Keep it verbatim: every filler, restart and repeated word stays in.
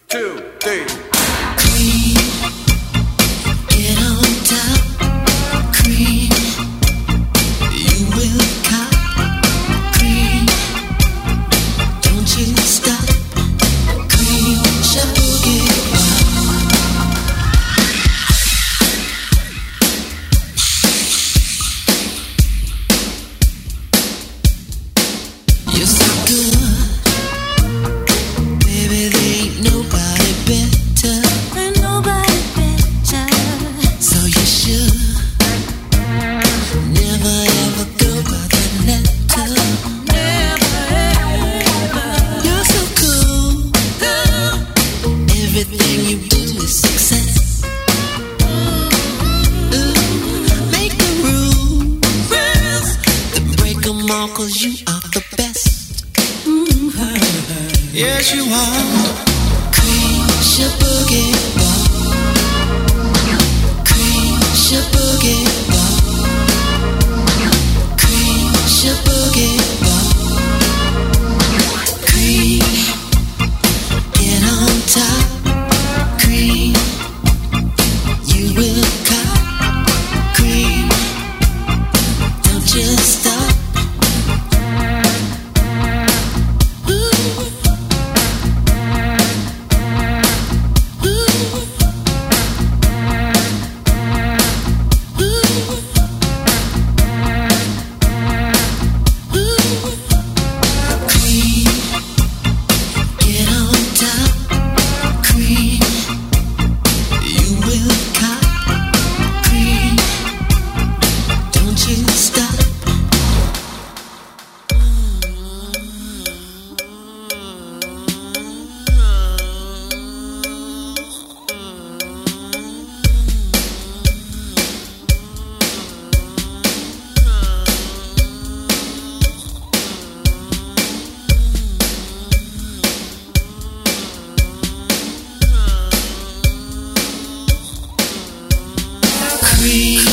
two, three. Cream, get on top. Cream, you will cop. Cream, don't you stop. Cream, Shabugi. You're so good, baby. There ain't nobody better. Ain't nobody better. So you should never ever go by that letter. Never ever. You're so cool, cool. Everything you do is success. Ooh, make the rules, rules. Then break 'em all 'cause you are the best. Yes, you are. Cream, Shabugi. Cream, Shabugi. Cream, Shabugi. Cream, get on top. Cream, you will cop. Cream, don't just stop. Cream.